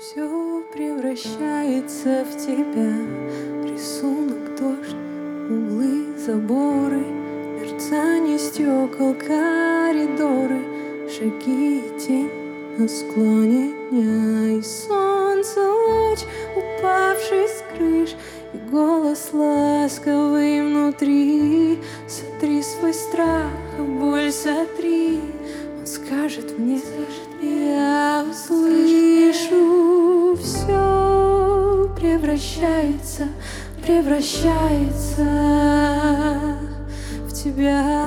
Все превращается в тебя. Рисунок, дождь, углы, заборы, мерцание стекол, коридоры, шаги и тень на склоне дня. И солнце, луч, упавший с крыш, и голос ласковый внутри. Сотри свой страх, боль сотри. Он скажет мне, я услышу. Все превращается в тебя.